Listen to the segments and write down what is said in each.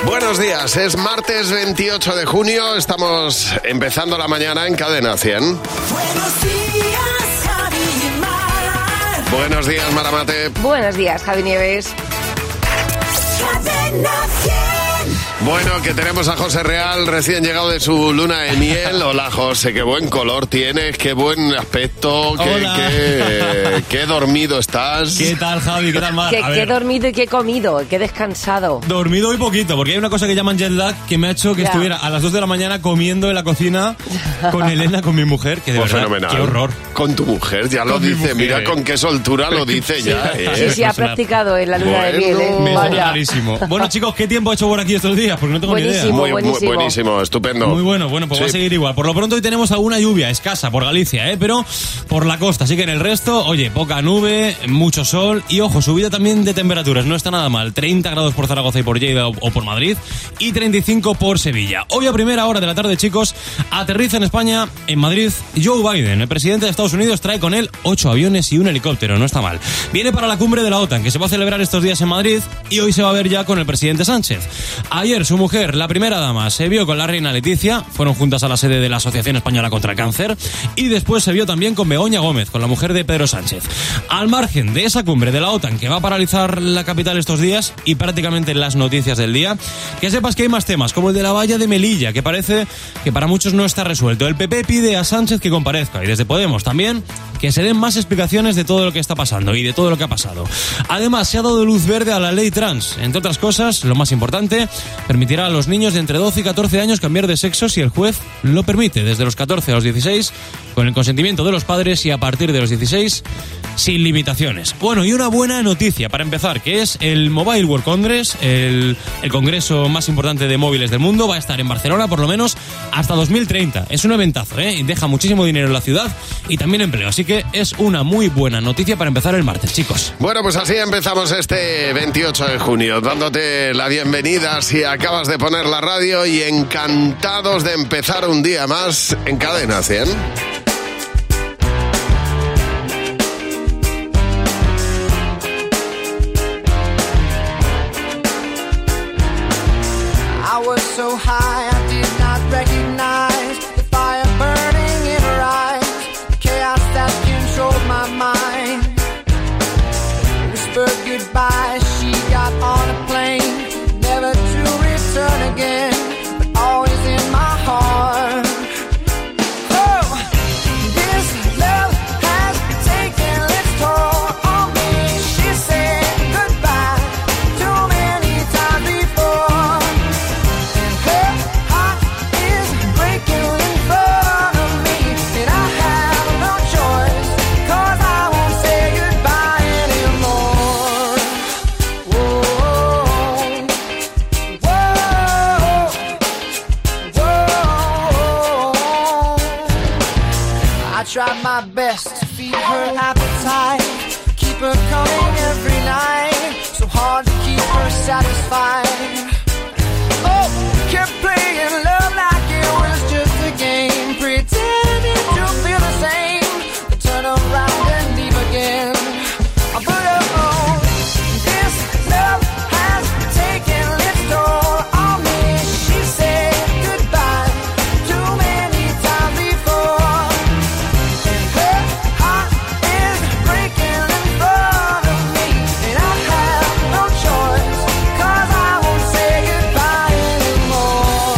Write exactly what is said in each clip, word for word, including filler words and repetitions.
Buenos días, es martes veintiocho de junio, estamos empezando la mañana en Cadena cien. Buenos días, Javi y Mar. Buenos días, Maramate. Buenos días, Javi Nieves. Cadena cien. Bueno, que tenemos a José Real, recién llegado de su luna de miel. Hola, José, qué buen color tienes, qué buen aspecto, qué, qué, qué dormido estás. ¿Qué tal, Javi? ¿Qué tal, Mar? Que, A que he ver, dormido y que he comido, que he descansado. dormido y poquito, porque hay una cosa que llaman jet lag que me ha hecho que Ya. estuviera a las dos de la mañana comiendo en la cocina con Elena, con mi mujer, que de Pues verdad, fenomenal. qué horror. Con tu mujer, ya lo Con mi dice, mujer. mira con qué soltura lo dice ya. Sí, ¿eh? sí, ha practicado en la luna de Bueno. miel, ¿eh? Me suena Vaya. clarísimo. Bueno, chicos, ¿qué tiempo ha hecho por aquí estos días? Porque no tengo ni idea. Buenísimo. Muy, muy buenísimo. buenísimo, estupendo. Muy bueno, bueno, pues va a Sí. seguir igual. Por lo pronto hoy tenemos alguna lluvia escasa por Galicia, ¿eh? Pero por la costa. Así que en el resto, oye, poca nube, mucho sol y, ojo, subida también de temperaturas. No está nada mal. treinta grados por Zaragoza y por Lleida o, o por Madrid y treinta y cinco por Sevilla. Hoy a primera hora de la tarde, chicos, aterriza en España, en Madrid, Joe Biden. El presidente de Estados Unidos trae con él ocho aviones y un helicóptero. No está mal. Viene para la cumbre de la OTAN, que se va a celebrar estos días en Madrid y hoy se va a ver ya con el presidente Sánchez. Ayer su mujer, la primera dama, se vio con la reina Leticia, fueron juntas a la sede de la Asociación Española contra el Cáncer y después se vio también con Begoña Gómez, con la mujer de Pedro Sánchez. Al margen de esa cumbre de la OTAN que va a paralizar la capital estos días y prácticamente las noticias del día, que sepas que hay más temas, como el de la valla de Melilla, que parece que para muchos no está resuelto. El P P pide a Sánchez que comparezca y desde Podemos también que se den más explicaciones de todo lo que está pasando y de todo lo que ha pasado. Además, se ha dado luz verde a la ley trans. Entre otras cosas, lo más importante, permitirá a los niños de entre doce y catorce años cambiar de sexo si el juez lo permite, desde los catorce a los dieciséis, con el consentimiento de los padres y a partir de los dieciséis, sin limitaciones. Bueno, y una buena noticia para empezar, que es el Mobile World Congress, el, el congreso más importante de móviles del mundo, va a estar en Barcelona por lo menos hasta dos mil treinta. Es un eventazo, ¿eh? Y deja muchísimo dinero en la ciudad y también empleo, así que es una muy buena noticia para empezar el martes, chicos. Bueno, pues así empezamos este veintiocho de junio, dándote la bienvenida si acabas de poner la radio y encantados de empezar un día más en Cadena cien. I was so high I did not recognize the fire burning in her eyes, the chaos that controlled my mind. Whispered goodbye, she got on a plane, never to return again, but always in my heart. Oh, this love has taken its toll on me. She said goodbye too many times before. Her heart is breaking in front of me, and I have no choice, 'cause I won't say goodbye anymore. Whoa, whoa, whoa. I tried my best to feed her appetite, keep her coming every night, so hard to keep her satisfied. Oh, kept playing love like it was just a game, pretending to feel the same, but turn around and leave again. But oh, this love has taken its toll on me. She said goodbye too many times before, and her heart is breaking in front of me, and I have no choice, 'cause I won't say goodbye anymore.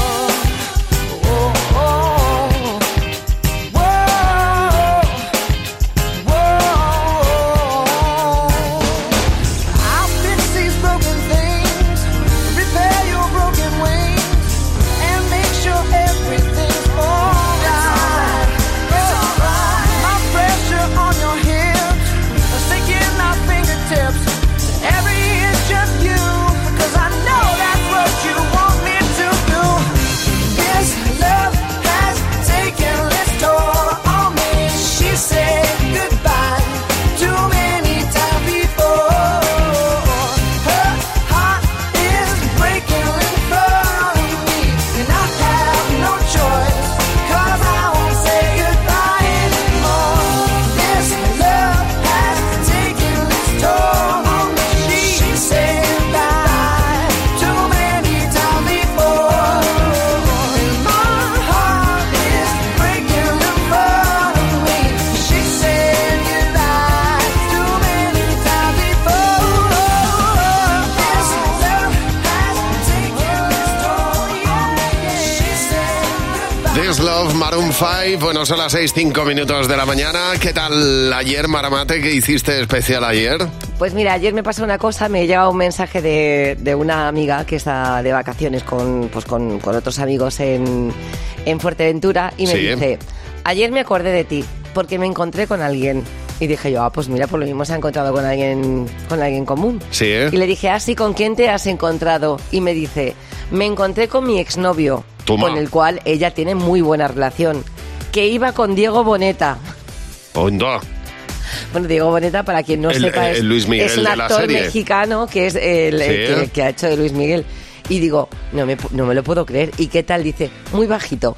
First Love, Maroon cinco. Bueno, son las seis, cinco minutos de la mañana. ¿Qué tal ayer, Maramate? ¿Qué hiciste especial ayer? Pues mira, ayer me pasó una cosa, me llega un mensaje de, de una amiga que está de vacaciones con, pues con, con otros amigos en, en Fuerteventura y me Sí. dice, ayer me acordé de ti porque me encontré con alguien. Y dije yo, ah, pues mira, por lo mismo se ha encontrado con alguien, con alguien común. Sí, ¿eh? Y le dije, ah, sí, ¿con quién te has encontrado? Y me dice, me encontré con mi exnovio, Toma. con el cual ella tiene muy buena relación, que iba con Diego Boneta. Onda. Bueno, Diego Boneta, para quien no El- sepa, es, el Luis Miguel es un de la actor serie. mexicano que es el, el Sí. que, que ha hecho de Luis Miguel. Y digo, no me, no me lo puedo creer. ¿Y qué tal? Dice, muy bajito.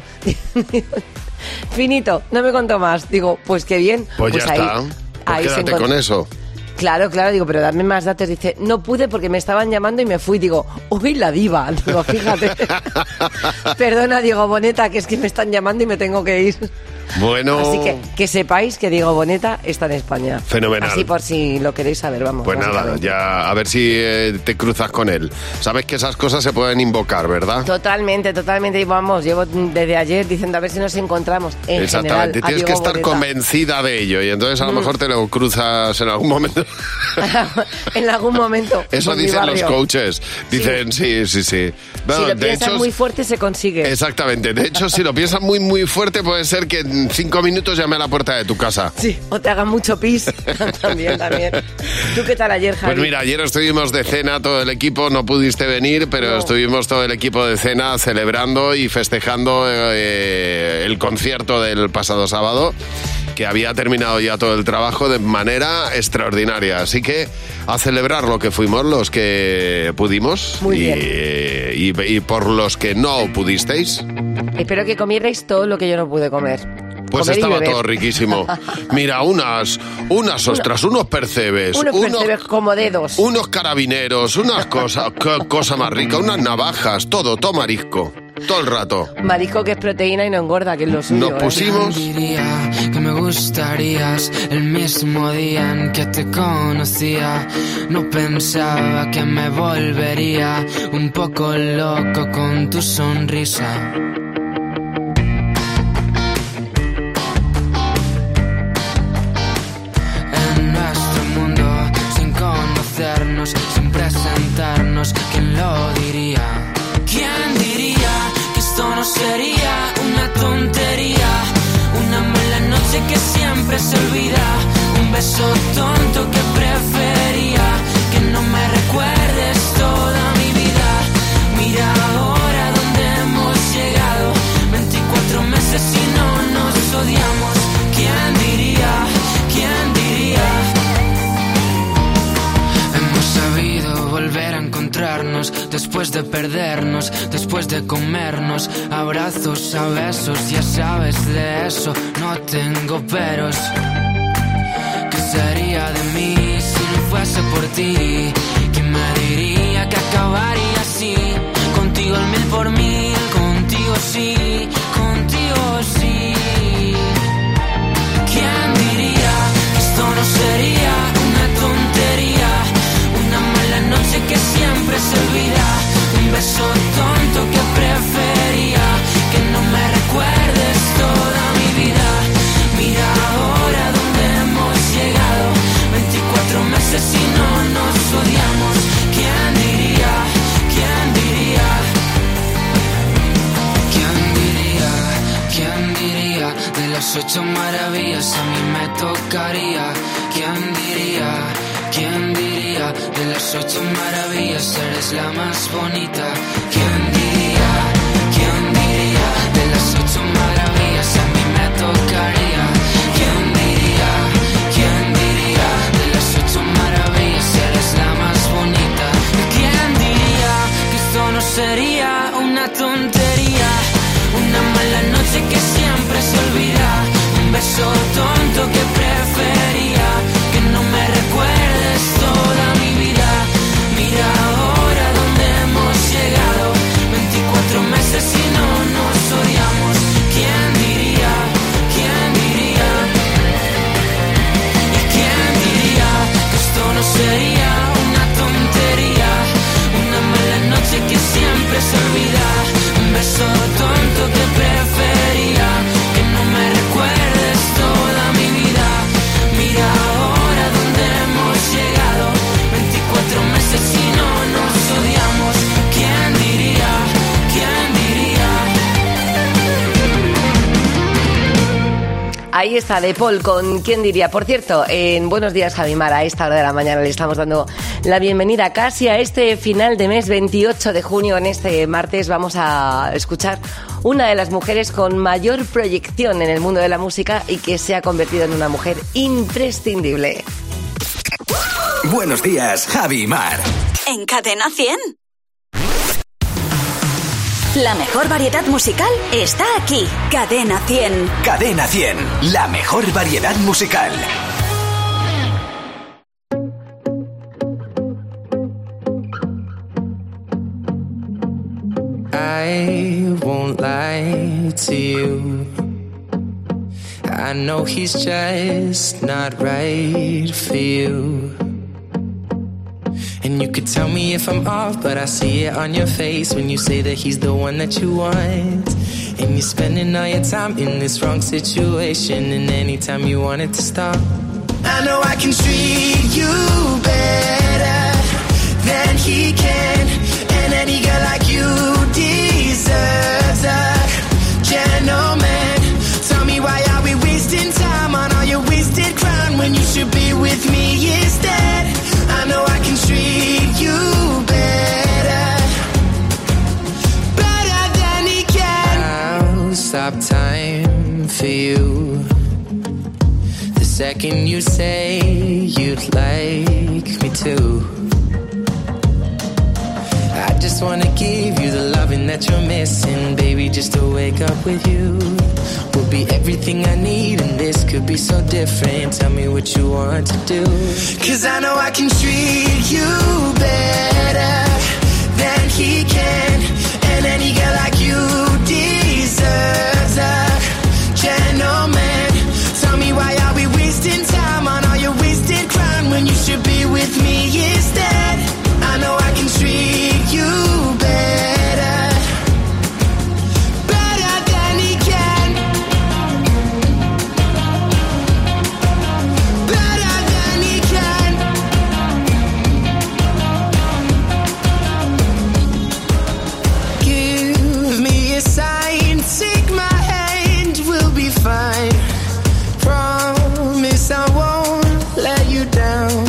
Finito, no me contó más. Digo, pues qué bien. Pues, ya ahí, está. Pues ahí se quédate encont- con eso. Claro, claro, digo, pero dame más datos. Dice, no pude porque me estaban llamando y me fui. Digo, uy, la diva. Digo, fíjate. Perdona, Diego Boneta, que es que me están llamando y me tengo que ir. Bueno, Así que que sepáis que Diego Boneta está en España. Fenomenal. Así por si lo queréis saber, vamos. pues nada, básicamente. ya a ver si eh, te cruzas con él. Sabes que esas cosas se pueden invocar, ¿verdad? Totalmente, totalmente. Y vamos, llevo desde ayer diciendo a ver si nos encontramos. En Exactamente, general, a tienes que Diego estar Boneta. convencida de ello y entonces a Mm. lo mejor te lo cruzas en algún momento. En algún momento. Eso por mi dicen los barrio. coaches. Dicen, sí, sí, sí. Bueno, Si lo de piensas hecho, muy fuerte, se consigue. exactamente. De hecho, si lo piensas muy, muy fuerte, puede ser que en cinco minutos llame a la puerta de tu casa. Sí, o te hagan mucho pis. También, también. ¿Tú qué tal ayer, Javi? Pues mira, ayer estuvimos de cena todo el equipo, no pudiste venir, pero No. estuvimos todo el equipo de cena celebrando y festejando eh, el concierto del pasado sábado, que había terminado ya todo el trabajo de manera extraordinaria. Así que a celebrar lo que fuimos los que pudimos Muy y, bien. y- y por los que no pudisteis. Espero que comierais todo lo que yo no pude comer. Pues Comer y estaba beber. todo riquísimo. Mira, unas, unas ostras, unos percebes, Unos percebes como dedos. unos carabineros, unas cosas, qué cosa más rica, unas navajas, todo, todo marisco, todo el rato. Marisco que es proteína y no engorda, que es lo suyo. Nos ¿eh? pusimos, Diría que me gustarías el mismo día en que te conocía. No pensaba que me volvería un poco loco con tu sonrisa. En nuestro mundo, sin conocernos, sin presentarnos, ¿quién lo diría? ¿Quién diría que esto no sería una tontería? Una mala noche que siempre se olvida, un beso tonto que prefería, que no me recuerdes toda mi vida. Mira ahora dónde hemos llegado, veinticuatro meses y no nos odiamos. ¿Quién diría? ¿Quién diría? Hemos sabido volver a encontrarnos después de perdernos, después de comernos, abrazos a besos, ya sabes de eso, no tengo peros. ¿Qué sería de mí si no fuese por ti? ¿Quién me diría que acabaría así? Contigo el mil por mil, contigo sí, contigo sí. ¿Quién diría que esto no sería una tontería? Una mala noche que siempre se olvida, un beso tonto que prefería, que no me recuerdes toda mi vida. Mira ahora dónde hemos llegado, veinticuatro meses y no nos odiamos. ¿Quién diría? ¿Quién diría? ¿Quién diría? ¿Quién diría? De las ocho maravillas a mí me tocaría. ¿Quién diría? ¿Quién diría? De las ocho maravillas eres la más bonita. ¿Quién diría? ¿Quién diría? De las ocho maravillas a mí me tocaría. ¿Quién diría? ¿Quién diría? De las ocho maravillas eres la más bonita. ¿Quién diría que esto no sería una tontería? Una mala noche que siempre se olvida, un beso tonto que prefería, que no me recuerdes toda mi vida. Mira ahora dónde hemos llegado, Ahí está, de Paul, con ¿quién diría? Por cierto, en Buenos Días, Javimar, a esta hora de la mañana le estamos dando la bienvenida casi a este final de mes, veintiocho de junio. En este martes vamos a escuchar una de las mujeres con mayor proyección en el mundo de la música y que se ha convertido en una mujer imprescindible. Buenos días, Javi y Mar. En Cadena cien. La mejor variedad musical está aquí. Cadena cien. Cadena cien, la mejor variedad musical. I won't lie to you. I know he's just not right for you. And you could tell me if I'm off, but I see it on your face when you say that he's the one that you want. And you're spending all your time in this wrong situation, and anytime you want it to stop. I know I can treat you better than he can, and any girl like you deserves a gentleman. Tell me, why are we wasting time on all your wasted crown when you should be with me instead? I know I can treat you better, better than he can. I'll stop time for you the second you say you'd like me to. I just wanna give you the loving that you're missing, baby, just to wake up with you will be everything I need, and this could be so different. Tell me what you want to do, 'cause I know I can treat you better than he can, and any girl like you deserves a gentleman. Tell me, why are we wasting time on all your wasted crown when you should be with me instead? I know I can treat you better, better than he can, better than he can. Give me a sign, take my hand, we'll be fine. Promise I won't let you down.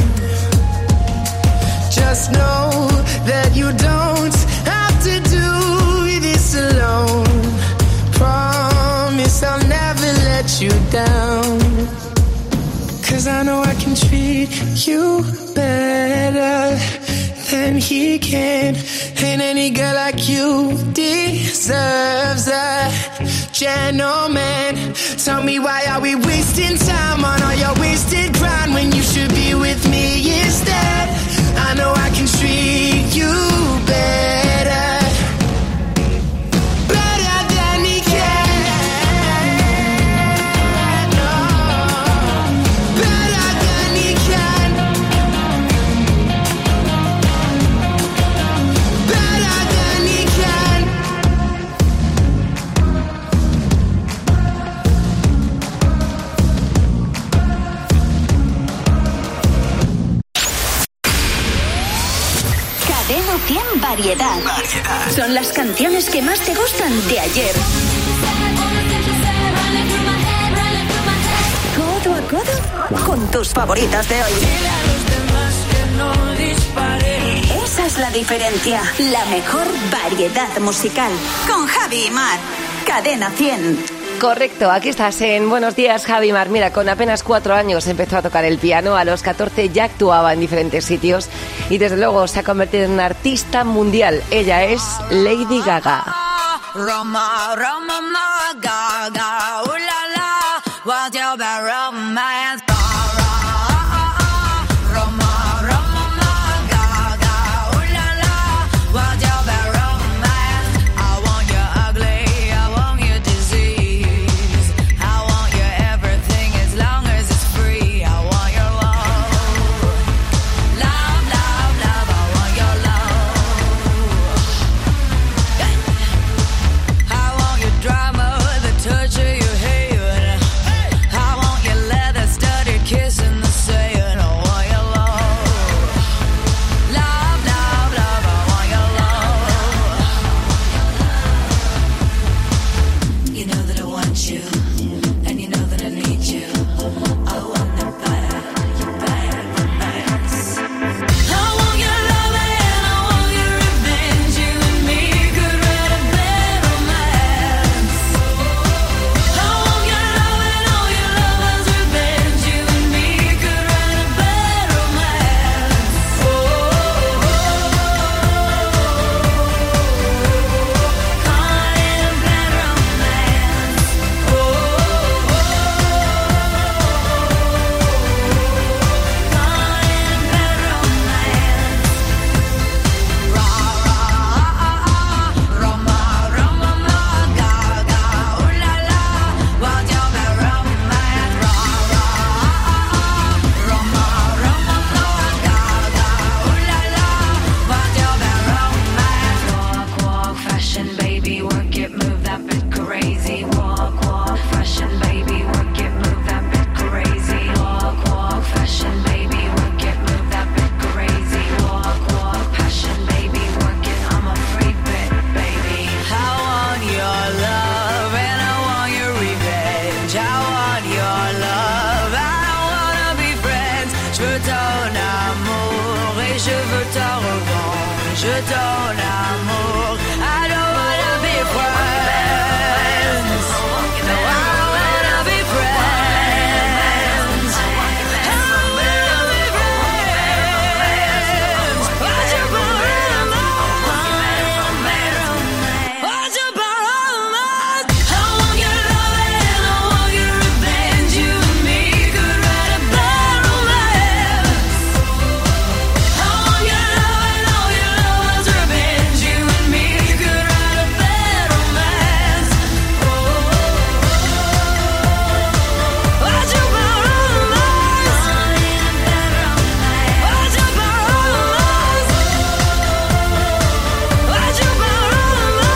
Just know that you don't have to do this alone. Promise I'll never let you down. 'Cause I know I can treat you better than he can, and any girl like you deserves a gentleman. Tell me, why are we wasting time on all your wasted grind when you should be with me instead? I know I can treat you better, better than he can. No, better than he can, better than he can. Cadena cien Variedad. Variedad. Son las canciones que más te gustan de ayer. Codo a codo con tus favoritas de hoy. Esa es la diferencia. La mejor variedad musical. Con Javi y Mar. Cadena cien. Correcto, aquí estás en Buenos Días, Javi Mar. Mira, con apenas cuatro años empezó a tocar el piano, a los catorce ya actuaba en diferentes sitios y desde luego se ha convertido en una artista mundial. Ella es Lady Gaga. Roma, Roma, ma, Gaga, ooh la la, what's your bad romance? Roma, Roma, ma, Gaga, ooh la la, what's your bad romance? I want you ugly, I want you disease, I want you everything as long as it's free. I want your love, love, love, love. I want your love. I want your drama, the touch of your hair. I want your leather. ton amour. I don't wanna be friends. No, I wanna be friends. I wanna be friends. Why'd you borrow my Why'd you borrow my I want your love and I want your revenge. You and me could write a bad romance. I want your love and all your love's revenge. You and me could write a bad romance. Why'd you borrow my Why'd you borrow my Why'd you borrow my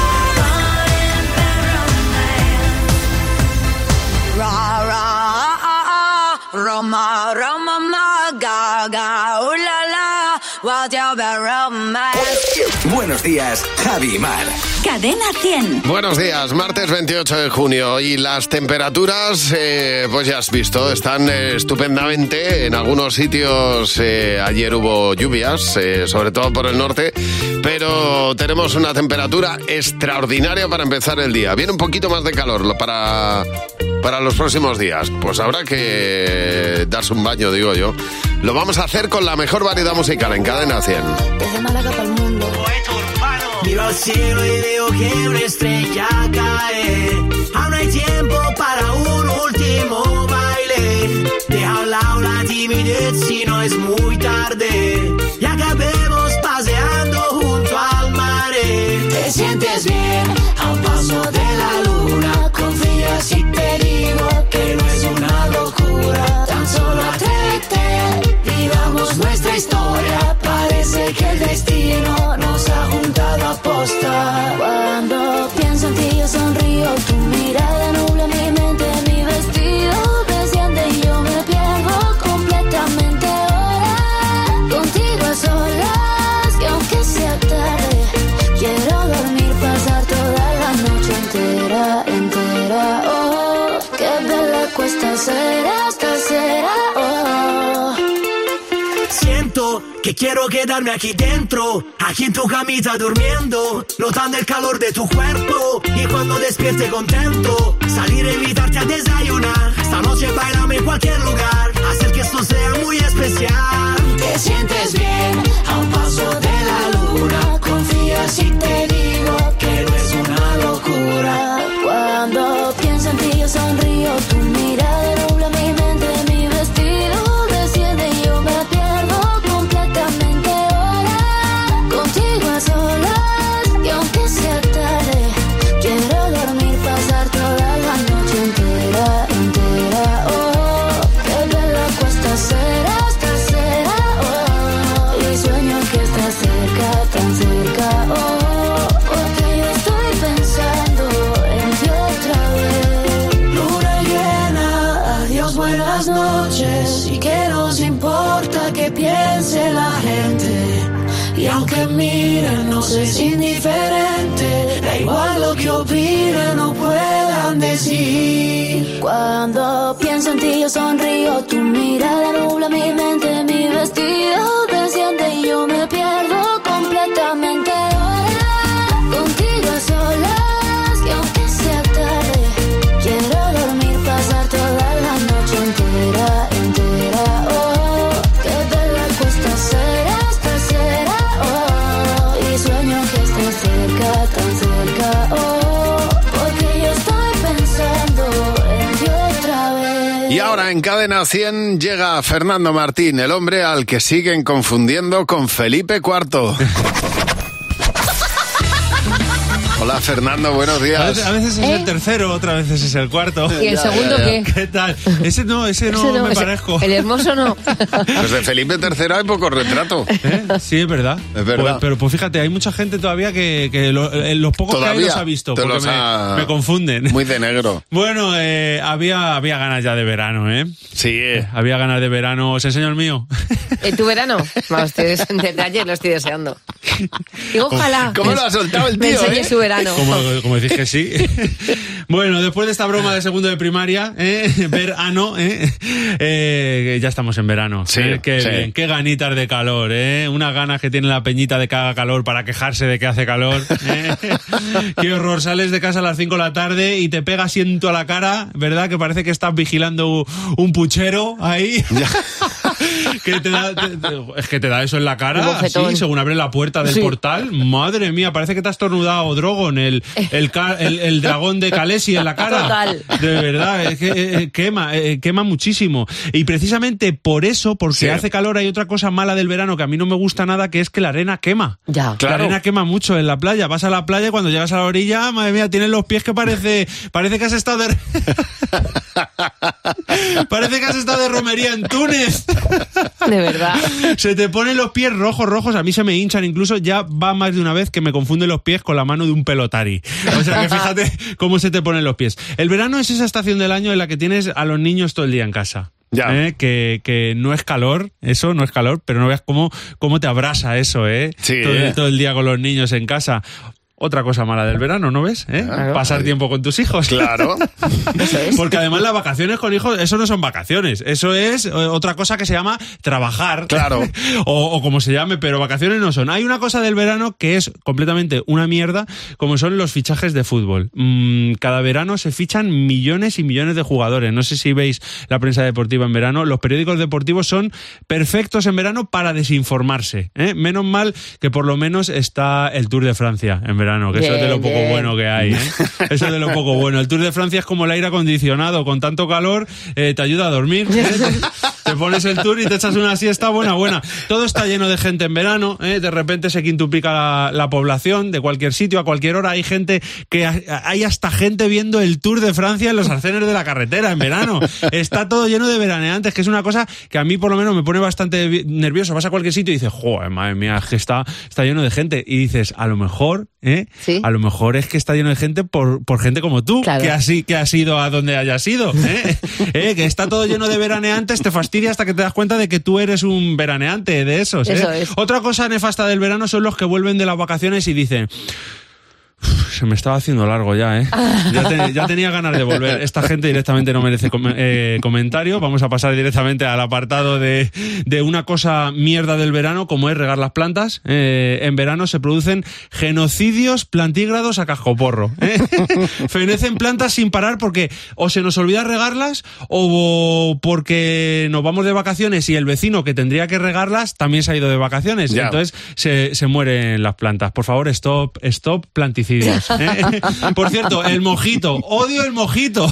Ra ra ah ah Roma Roma ma ga ga ooh la la what's your bad romance. Buenos días, Javi y Mar. Cadena cien. Buenos días, martes veintiocho de junio y las temperaturas, eh, pues ya has visto, están eh, estupendamente. En algunos sitios eh, ayer hubo lluvias, eh, sobre todo por el norte, pero tenemos una temperatura extraordinaria para empezar el día. Viene un poquito más de calor lo- para, para los próximos días. Pues habrá que darse un baño, digo yo. Lo vamos a hacer con la mejor variedad musical en Cadena cien. Desde Málaga para el mundo. Miro al cielo y veo que una estrella cae. Aún hay tiempo para un último baile. Deja a un lado la timidez si no es muy tarde. Y acabemos paseando junto al mar. Te sientes bien a un paso de la luna. Confía si te digo que no es una locura. Tan solo atrévete, vivamos nuestra historia. Parece que el destino nos ha juntado a posta. Cuando pienso en ti yo sonrío, tu mirada nubla mi mente, mi vestido desciende y yo me pierdo completamente ahora. Contigo a solas, y aunque sea tarde, quiero dormir, pasar toda la noche entera, entera. Oh, qué bella cuesta será, esta será, oh. Siento que quiero quedarme aquí dentro, aquí en tu camita durmiendo, notando el calor de tu cuerpo. Y cuando despierte contento, salir a invitarte a desayunar. Esta noche bailame en cualquier lugar, hacer que esto sea muy especial. Te sientes bien a un paso de la luna. Confía si te digo que no es una locura. Cuando pienso en ti yo sonrío, tu mirada nubla mi mente, mi vestido desciende y yo me pierdo completamente ahora. Contigo a solas, y aunque sea tarde, quiero dormir, pasar toda la noche entera, entera. Oh, qué bella cuesta será, esta será, oh. Y sueño que estás cerca, tan cerca, oh. Porque yo estoy pensando en ti otra vez. Luna llena, adiós, buenas noches. Y que nos importa que piense la gente. Y aunque miren, no es indiferente. Da igual lo que opinen o puedan decir. Cuando pienso en ti yo sonrío, tu mirada nubla mi mente, mi vestido desciende y yo me pierdo completamente ahora. Contigo a solas, y aunque sea tarde, quiero dormir, pasar toda la noche entera, entera. Oh, qué bella cuesta será, esta será, oh. Y sueño que estás cerca, tan cerca, oh. Porque yo estoy pensando en ti otra vez. Y ahora en Cadena cien llega Fernando Martín, el hombre al que siguen confundiendo con Felipe cuarto. Hola Fernando, buenos A días. veces, a veces es ¿Eh? el tercero, otras veces es el cuarto. ¿Y el Ya, segundo ya, ya. qué? ¿Qué tal? Ese no, ese no, Ese no, me ese- parezco. El hermoso no. Pues de Felipe tercero hay poco retrato. ¿Eh? Sí, es verdad. Es verdad. Pues- pero pues fíjate, hay mucha gente todavía que, que lo- eh, los pocos que hay Todavía los ha visto, te porque los me, ha- me confunden. Muy de negro. Bueno, eh, había, había ganas ya de verano, ¿eh? Sí. Había ganas de verano. ¿Os enseño el mío? ¿En tu verano? Vamos, estoy des- desde ayer lo estoy deseando. Digo, ojalá. ¿Cómo lo ha soltado el Me tío, enseñe eh? su verano. Como, como decís que sí. Bueno, después de esta broma de segundo de primaria, ¿eh? verano, ¿eh? Eh, ya estamos en verano. Sí, ¿eh? Qué sí. bien, qué ganitas de calor, ¿eh? Unas ganas que tiene la peñita de que haga calor para quejarse de que hace calor. ¿eh? Qué horror, sales de casa a las cinco de la tarde y te pega asiento a la cara, ¿verdad? Que parece que estás vigilando un puchero ahí. que te da, te, te, es que te da eso en la cara, así, según abre la puerta del Sí. portal. Madre mía, parece que te has estornudado Drogon, el, el, ca- el, el dragón de Khaleesi en la cara. Total. De verdad, es que eh, quema, eh, quema muchísimo. Y precisamente por eso, porque Sí. hace calor, hay otra cosa mala del verano que a mí no me gusta nada, que es que la arena quema. Ya. Claro. La arena quema mucho en la playa. Vas a la playa y cuando llegas a la orilla, madre mía, tienes los pies que parece, parece que has estado de... parece que has estado de romería en Túnez. De verdad. Se te ponen los pies rojos, rojos, a mí se me hinchan, incluso ya va más de una vez que me confunden los pies con la mano de un pelotari. O sea que fíjate cómo se te ponen los pies. El verano es esa estación del año en la que tienes a los niños todo el día en casa. Ya. ¿Eh? Que, que no es calor, eso no es calor, pero no veas cómo, cómo te abrasa eso, ¿eh? Sí, todo, eh. todo el día con los niños en casa. Otra cosa mala del verano, ¿no ves? ¿Eh? Claro. Pasar tiempo con tus hijos. Claro. Eso es. Porque además las vacaciones con hijos, eso no son vacaciones, eso es eh, otra cosa que se llama trabajar. Claro. o, o como se llame, pero vacaciones no son. Hay una cosa del verano que es completamente una mierda, como son los fichajes de fútbol. Mm, cada verano se fichan millones y millones de jugadores. No sé si veis la prensa deportiva en verano. Los periódicos deportivos son perfectos en verano para desinformarse. ¿eh? Menos mal que por lo menos está el Tour de Francia en verano. Que eso es de lo Bien, poco bien. bueno que hay, ¿eh? Eso es de lo poco bueno. El Tour de Francia es como el aire acondicionado, con tanto calor eh, te ayuda a dormir. ¿eh? Te pones el Tour y te echas una siesta buena, buena. Todo está lleno de gente en verano, ¿eh? De repente se quintuplica la, la población de cualquier sitio, a cualquier hora. Hay gente que hay hasta gente viendo el Tour de Francia en los arcenes de la carretera en verano. Está todo lleno de veraneantes, que es una cosa que a mí por lo menos me pone bastante nervioso. Vas a cualquier sitio y dices, joder, madre mía, es que está, está lleno de gente. Y dices, a lo mejor, ¿eh? Sí. A lo mejor es que está lleno de gente por, por gente como tú, Claro. que, así, que has ido a donde hayas ido. ¿eh? ¿Eh? Que está todo lleno de veraneantes, te fastidia hasta que te das cuenta de que tú eres un veraneante de esos. ¿eh? Eso es. Otra cosa nefasta del verano son los que vuelven de las vacaciones y dicen... Se me estaba haciendo largo ya, ¿eh? Ya, te- ya tenía ganas de volver. Esta gente directamente no merece com- eh, comentario. Vamos a pasar directamente al apartado de, de una cosa mierda del verano, como es regar las plantas. Eh, en verano se producen genocidios plantígrados a cascoporro. ¿eh? Fenecen plantas sin parar porque o se nos olvida regarlas o porque nos vamos de vacaciones y el vecino que tendría que regarlas también se ha ido de vacaciones. Ya. Entonces se, se mueren las plantas. Por favor, stop, stop planticidios. ¿eh? Por cierto, el mojito. Odio el mojito.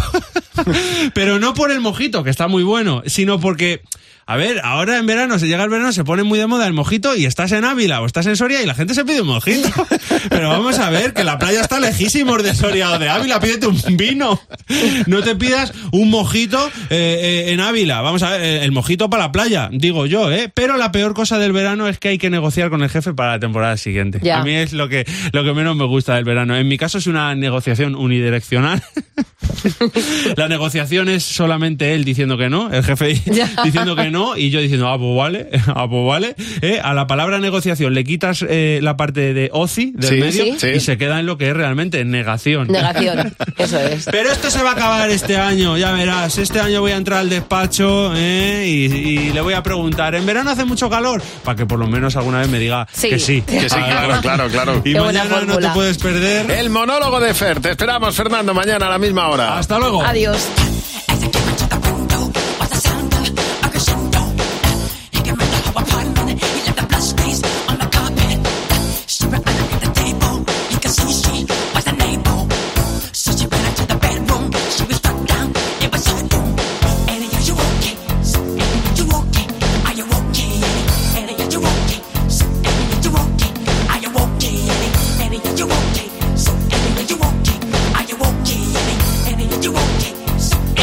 Pero no por el mojito, que está muy bueno, sino porque... A ver, ahora en verano, se llega el verano, se pone muy de moda el mojito y estás en Ávila o estás en Soria y la gente se pide un mojito. Pero vamos a ver, que la playa está lejísimos de Soria o de Ávila, pídete un vino. No te pidas un mojito eh, eh, en Ávila. Vamos a ver, eh, el mojito para la playa, digo yo, ¿eh? Pero la peor cosa del verano es que hay que negociar con el jefe para la temporada siguiente. Ya. A mí es lo que, lo que menos me gusta del verano. En mi caso es una negociación unidireccional. La negociación es solamente él diciendo que no, el jefe Ya. diciendo que no y yo diciendo, ah, pues vale, ah, pues vale. ¿Eh? A la palabra negociación le quitas eh, la parte de oci del Sí, medio sí. y se queda en lo que es realmente negación. Negación. Eso es. Pero esto se va a acabar este año, ya verás. Este año voy a entrar al despacho ¿eh? y, y le voy a preguntar, ¿en verano hace mucho calor? Para que por lo menos alguna vez me diga Sí. que sí. Que sí, claro, claro, claro. Y Qué buena mañana no te fórmula. puedes perder. El monólogo de Fer. Te esperamos, Fernando, mañana a la misma hora. Hasta luego. Adiós. You okay?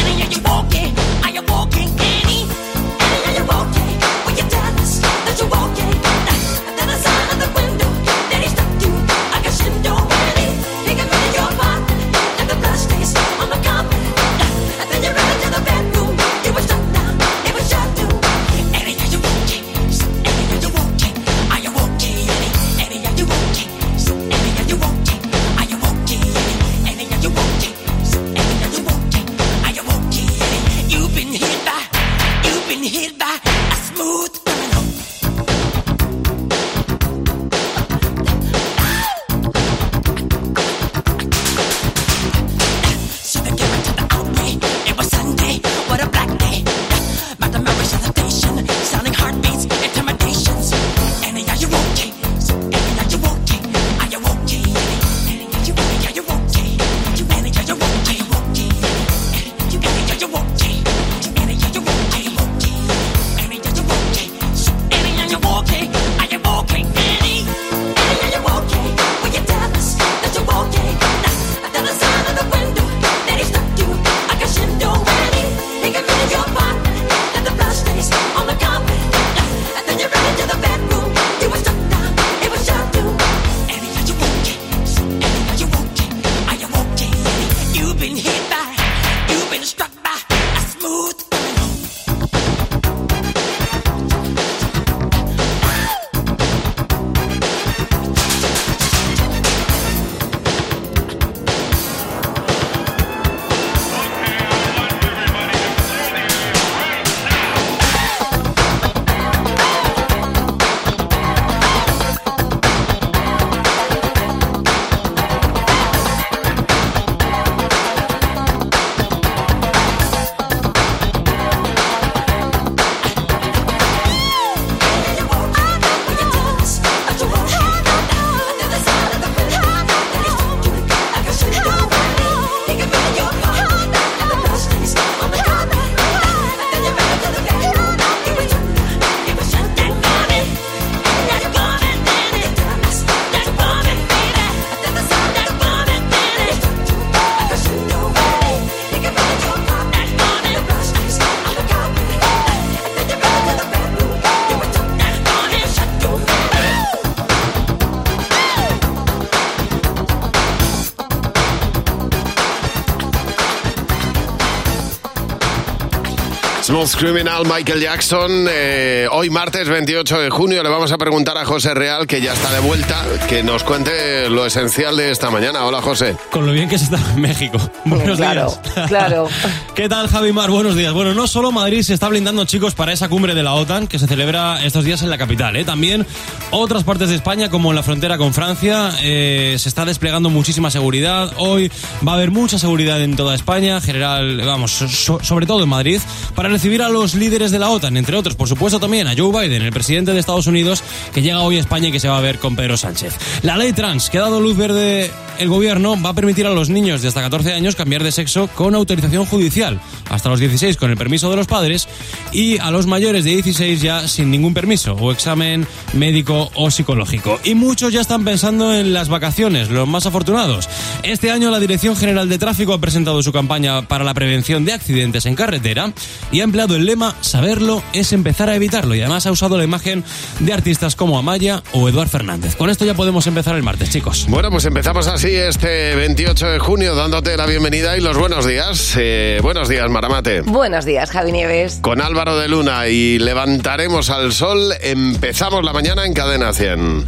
Smooth Criminal, Michael Jackson. Eh, hoy martes veintiocho de junio le vamos a preguntar a José Real, que ya está de vuelta, que nos cuente lo esencial de esta mañana. Hola, José. Con lo bien que se está en México. Buenos Claro, días. claro. ¿Qué tal, Javi Mar? Buenos días. Bueno, no solo Madrid se está blindando, chicos, para esa cumbre de la OTAN que se celebra estos días en la capital, ¿eh? También otras partes de España, como en la frontera con Francia, eh, se está desplegando muchísima seguridad. Hoy va a haber mucha seguridad en toda España, general, vamos, so- sobre todo en Madrid, para recibir a los líderes de la OTAN, entre otros, por supuesto, también a Joe Biden, el presidente de Estados Unidos, que llega hoy a España y que se va a ver con Pedro Sánchez. La ley trans, que ha dado luz verde el gobierno, va a permitir a los niños de hasta catorce años cambiar de sexo con autorización judicial, hasta los dieciséis con el permiso de los padres, y a los mayores de dieciséis ya sin ningún permiso o examen médico o psicológico. Y muchos ya están pensando en las vacaciones, los más afortunados. Este año la Dirección General de Tráfico ha presentado su campaña para la prevención de accidentes en carretera y ha empleado el lema "saberlo es empezar a evitarlo", y además ha usado la imagen de artistas como Amaya o Eduard Fernández. Con esto ya podemos empezar el martes, chicos. Bueno, pues empezamos así este veintiocho de junio, dándote la bienvenida y los buenos días. Eh, buenos días, Maramate. Buenos días, Javi Nieves. Con Álvaro de Luna y Levantaremos al Sol, empezamos la mañana en Cadena cien.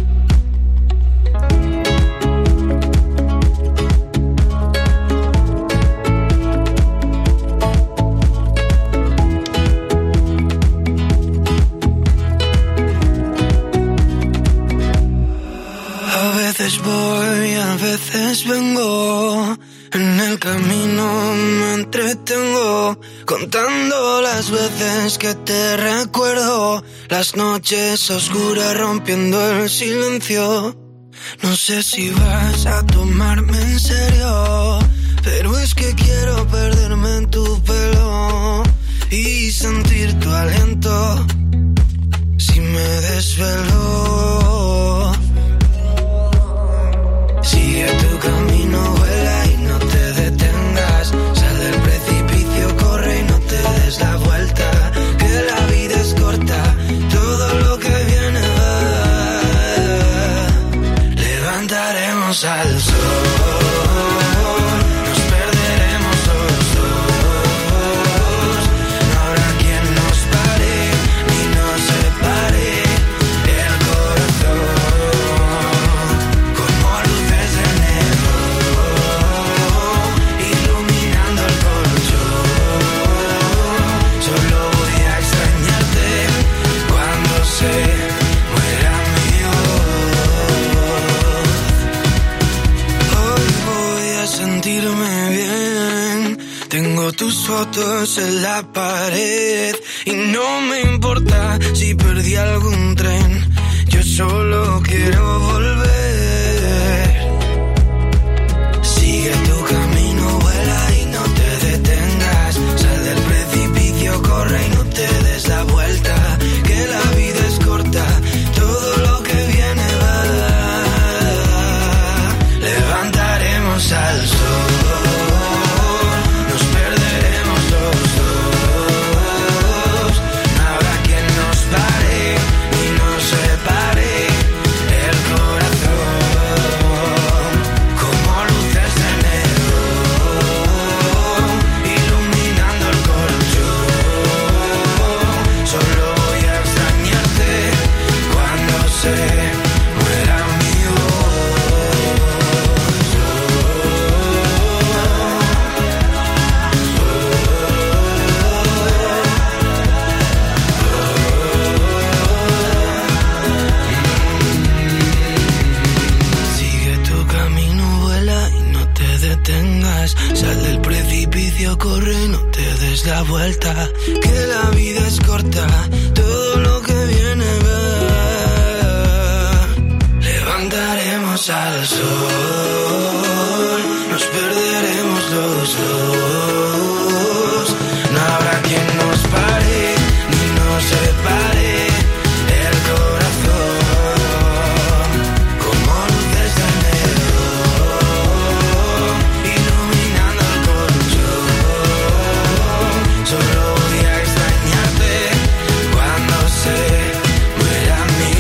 A veces voy, a veces vengo. En el camino me entretengo, contando las veces que te recuerdo. Las noches oscuras rompiendo el silencio. No sé si vas a tomarme en serio, pero es que quiero perderme en tu pelo y sentir tu aliento si me desvelo. Sigue tu camino, vuela y no te detengas. Sal del precipicio, corre y no te des la vuelta. Que la vida es corta, todo lo que viene va. Levantaremos al sol. Nos perderemos los dos. No habrá quien nos pare ni nos separe. El corazón como luces de neón, iluminando el colchón. Solo voy a extrañarte cuando se muera mi voz. Hoy voy a sentirme bien. Tengo tus fotos en la pared y no me importa si perdí algún tren. Yo solo quiero volver. Sigue tu camino, vuela y no te detengas. Sal del precipicio, corre y no te des la vuelta. Que la vida es corta, todo lo que viene va. Levantaremos al sol. Nos perderemos los dos. No habrá quien nos pare ni nos separe. El corazón como luces de neón, iluminando el colchón. Solo voy a extrañarte cuando se muera mi Sigue tu camino, vuela y no te detengas. Sal del precipicio, corre y no te des la vuelta. Que la vida es corta, todo lo que viene va. Levantaremos al sol, nos perderemos los dos. No habrá quien nos pare ni nos separe. El corazón como luces de neón, iluminando el colchón. Solo voy a extrañarte cuando se muera mi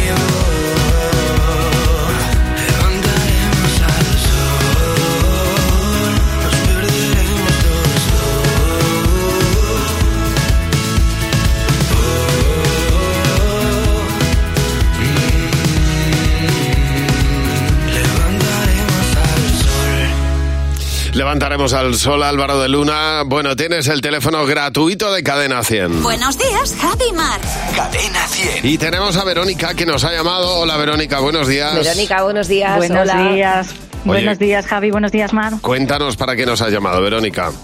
voz. Levantaremos al sol, nos perderemos los dos. Levantaremos al sol, Álvaro de Luna. Bueno, tienes el teléfono gratuito de Cadena cien. Buenos días, Javi y Mar. Cadena cien. Y tenemos a Verónica que nos ha llamado. Hola, Verónica, buenos días. Verónica, buenos días. Buenos Hola. días. Buenos días, Javi. Buenos días, Mar. Cuéntanos para qué nos has llamado, Verónica.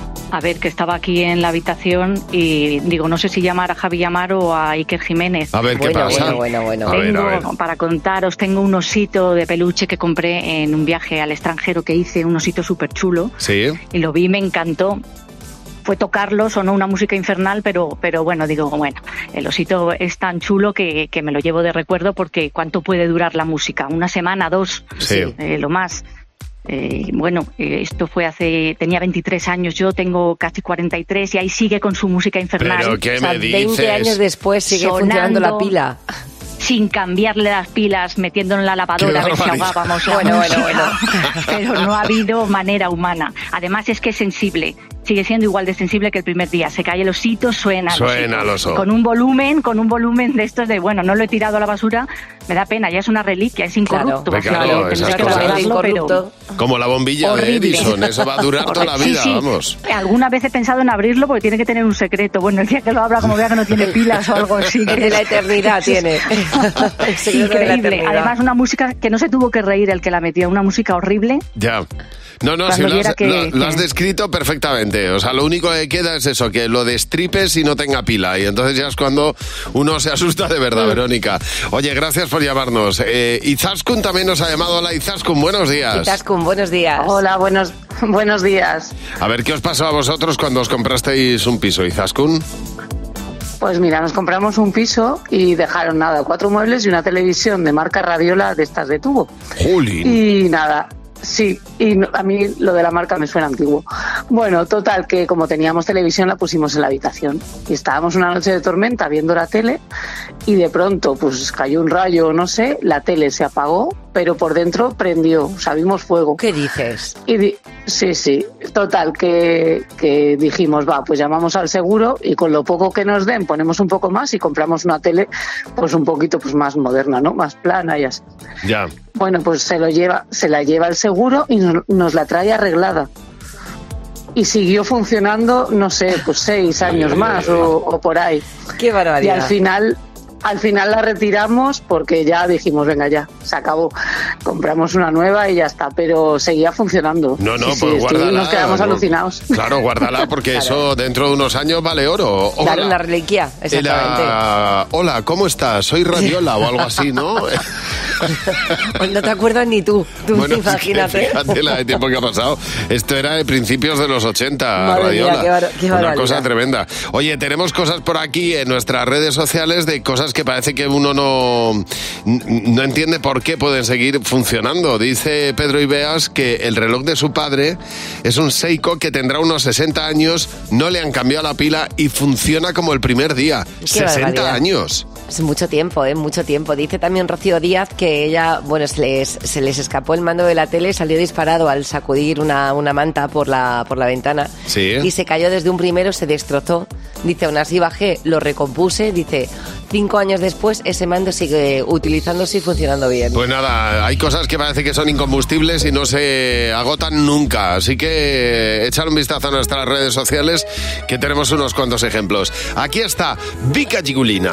A ver, que estaba aquí en la habitación y digo, no sé si llamar a Javi llamar o a Iker Jiménez. A ver, ¿qué Bueno, pasa? bueno, bueno, bueno. A ver, Tengo, a ver. para contaros, tengo un osito de peluche que compré en un viaje al extranjero que hice, un osito súper chulo. Sí. Y lo vi, me encantó. Fue tocarlo, sonó una música infernal, pero, pero bueno, digo, bueno, el osito es tan chulo que, que me lo llevo de recuerdo porque ¿cuánto puede durar la música? ¿Una semana, dos? Sí. Eh, lo más. Eh, bueno, eh, esto fue hace, tenía veintitrés años, yo tengo casi cuarenta y tres y ahí sigue con su música infernal. ¿Pero qué O sea, me dices? veinte años después sigue Sonando. funcionando la pila. Sin cambiarle las pilas, metiéndolo en la lavadora, a ver si barbaridad. ahogábamos la Bueno, bueno, música. Pero no ha habido manera humana. Además es que es sensible. Sigue siendo igual de sensible que el primer día. Se cae el osito, suena. el Suena osito. el oso. Con un volumen, con un volumen de estos de, bueno, no lo he tirado a la basura, me da pena, ya es una reliquia, es incorrupto. Claro, claro, Claro, esas tendrás que cosas. lavarlo, pero- Incorrupto. Como la bombilla Horrible. de Edison, eso va a durar toda la Correcto. vida, Sí, sí. vamos. Alguna vez he pensado en abrirlo porque tiene que tener un secreto. Bueno, el día que lo abra, como vea que no tiene pilas o algo así. El de la eternidad tiene. El secreto de la Increíble. eternidad. Además, una música que no se tuvo que reír el que la metió, una música horrible. Ya. No, no, Cuando si lo has, viera que- lo- lo has que- descrito perfectamente. O sea, lo único que queda es eso, que lo destripes y no tenga pila. Y entonces ya es cuando uno se asusta de verdad, Verónica. Oye, gracias por llamarnos. Eh, Izaskun también nos ha llamado. Hola, Izaskun, buenos días. Izaskun, buenos días. Hola, buenos, buenos días. A ver, ¿qué os pasó a vosotros cuando os comprasteis un piso, Izaskun? Pues mira, nos compramos un piso y dejaron nada, cuatro muebles y una televisión de marca Radiola de estas de tubo. Jolín. Y nada, sí, y no- a mí lo de la marca me suena antiguo. Bueno, total, que como teníamos televisión la pusimos en la habitación y estábamos una noche de tormenta viendo la tele y de pronto pues cayó un rayo o no sé, la tele se apagó, pero por dentro prendió, o sea, vimos fuego. ¿Qué dices? Y di- sí, sí, total, que, que dijimos, va, pues llamamos al seguro y con lo poco que nos den ponemos un poco más y compramos una tele pues un poquito pues más moderna, ¿no? Más plana y así. Ya. Bueno, pues se lo lleva, se la lleva el seguro y no- nos la trae arreglada. Y siguió funcionando, no sé, pues seis años más o, o por ahí. Qué Y barbaridad. al final, al final la retiramos porque ya dijimos, venga ya, se acabó. Compramos una nueva y ya está, pero seguía funcionando. No, no, Sí, sí, pues estoy- guárdala. Nos quedamos no. alucinados. Claro, guárdala porque eso dentro de unos años vale oro. Hola. Dar una reliquia, exactamente. Era, hola, ¿cómo estás? Soy Radiola o algo así, ¿no? Pues no te acuerdas ni tú. Tú Bueno, es que imagínate. fíjate la de tiempo que ha pasado. Esto era de principios de los ochenta, Madre mía, Radiola. qué bar- qué Una barbaridad. cosa tremenda. Oye, tenemos cosas por aquí en nuestras redes sociales de cosas que parece que uno no, no entiende por qué pueden seguir funcionando. Dice Pedro Ibeas que el reloj de su padre es un Seiko que tendrá unos sesenta años, no le han cambiado la pila y funciona como el primer día. Qué sesenta barbaridad. años. Es mucho tiempo, ¿eh? Mucho tiempo. Dice también Rocío Díaz que ella, bueno, se les, se les escapó el mando de la tele, salió disparado al sacudir una, una manta por la, por la ventana. Sí. Y se cayó desde un primero, se destrozó. Dice, aún así bajé, lo recompuse. Dice, cinco años después ese mando sigue utilizándose y funcionando bien. Pues nada, hay cosas que parece que son incombustibles y no se agotan nunca. Así que echar un vistazo a nuestras redes sociales que tenemos unos cuantos ejemplos. Aquí está Vika Gigulina.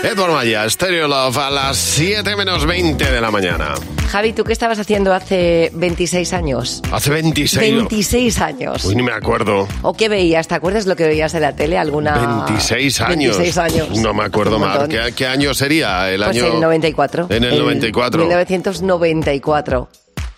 Edward Maya, Stereo Love, a las siete menos veinte de la mañana. Javi, ¿tú qué estabas haciendo hace veintiséis años? Hace veintiséis. veintiséis años. Uy, ni me acuerdo. ¿O qué veías? ¿Te acuerdas lo que veías en la tele? ¿Alguna...? veintiséis años. veintiséis años. No me acuerdo Un más. montón. ¿Qué, qué año sería? El Pues año... el noventa y cuatro. En el noventa y cuatro. mil novecientos noventa y cuatro.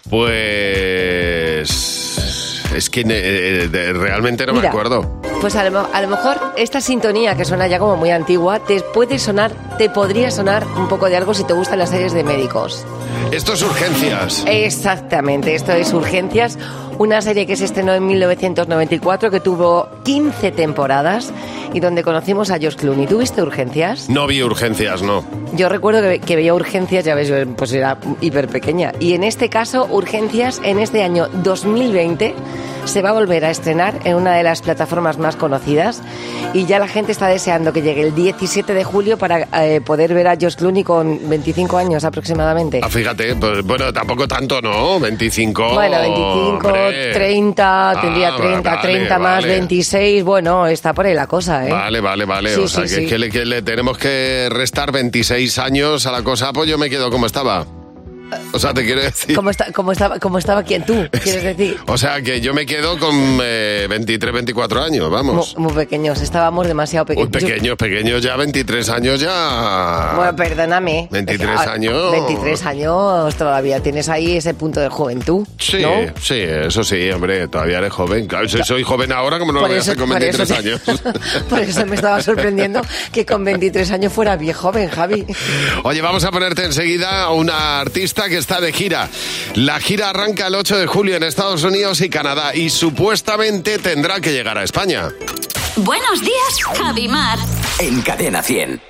Pues... Es que eh, de- realmente no Mira, me acuerdo. Pues a lo, a lo mejor esta sintonía que suena ya como muy antigua te puede sonar, te podría sonar un poco de algo si te gustan las series de médicos. Esto es Urgencias. Exactamente, esto es Urgencias, una serie que se estrenó en mil novecientos noventa y cuatro, que tuvo quince temporadas y donde conocimos a George Clooney. ¿Tú viste Urgencias? No vi Urgencias, no. Yo recuerdo que, que veía Urgencias, ya ves, pues era hiper pequeña. Y en este caso, Urgencias, en este año dos mil veinte, se va a volver a estrenar en una de las plataformas más conocidas y ya la gente está deseando que llegue el diecisiete de julio para eh, poder ver a George Clooney con veinticinco años aproximadamente. Ah, fíjate, pues, bueno, tampoco tanto, ¿no? veinticinco. Bueno, veinticinco, hombre. treinta, Ah, tendría treinta, vale, treinta más vale. veintiséis, bueno, está por ahí la cosa, ¿eh? Vale, vale, vale. Sí, o sea, sí, que, sí. que le, que le tenemos que restar veintiséis años a la cosa, pues yo me quedo como estaba. O sea, te quiero decir... ¿Cómo, está, cómo, estaba, ¿Cómo estaba quién tú, quieres decir? O sea, que yo me quedo con eh, veintitrés, veinticuatro años, vamos. Muy, muy pequeños, estábamos demasiado Uy, pequeños. Yo- pequeños, pequeños ya, veintitrés años ya... Bueno, perdóname. veintitrés Ah, años. veintitrés años todavía tienes ahí ese punto de juventud. Sí, ¿no? sí, eso sí, hombre, todavía eres joven. Claro, si soy joven ahora, como no lo Por voy a eso- hacer con por eso veintitrés te- años. Por eso me estaba sorprendiendo que con veintitrés años fuera viejo joven, Javi. Oye, vamos a ponerte enseguida a una artista que está de gira. La gira arranca el ocho de julio en Estados Unidos y Canadá y supuestamente tendrá que llegar a España. Buenos días, Javi Mar. En Cadena cien.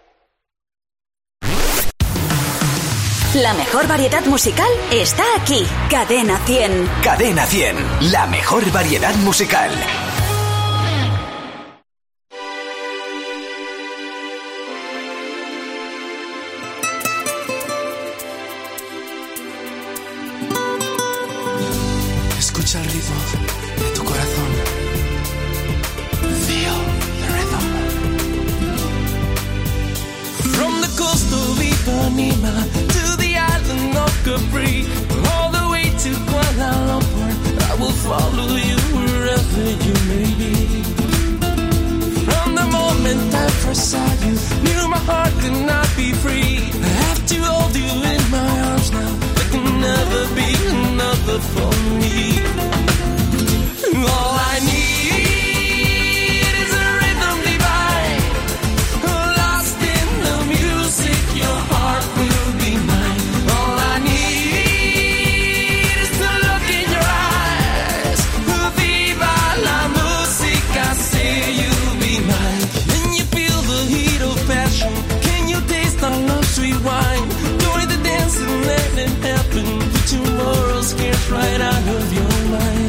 La mejor variedad musical está aquí. Cadena cien. Cadena cien. La mejor variedad musical. Escucha el ritmo de tu corazón. Feel the rhythm. From the coast of Ipanema to the island of Capri, all the way to Kuala Lumpur, I will follow you wherever you may be. From the moment I first saw you, knew my heart could not be free. I have to hold you in my arms now. There can never be another for me. All I need is a rhythm divine. Lost in the music, your heart will be mine. All I need is to look in your eyes. Viva la música, say you'll be mine. Can you feel the heat of passion? Can you taste our love sweet wine? Join the dance and let it happen. Put tomorrow's scares right out of your mind.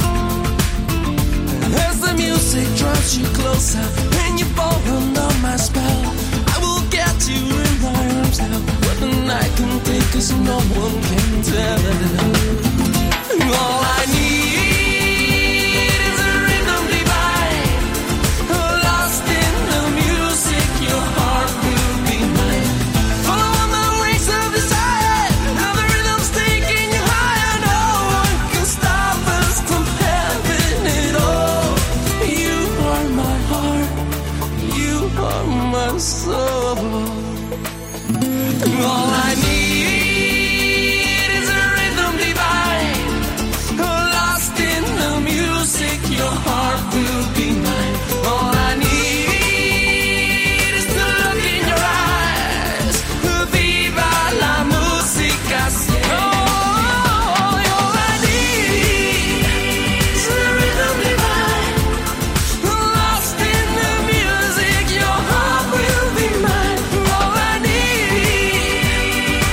As the music draws you closer and you fall under my spell, I will get you in my arms now. What the night can take, 'cause no one can tell. All I need is a rhythm divine. Lost in the music, your heart will be mine. Follow the wings of desire. Now the rhythm's taking you higher. No one can stop us from having it all. You are my heart. You are my soul. All I need is a rhythm divine. Lost in the music, your heart will be mine. All I need is to look in your eyes. Viva la música, say. Oh, all I need is a rhythm divine. Lost in the music, your heart will be mine. All I need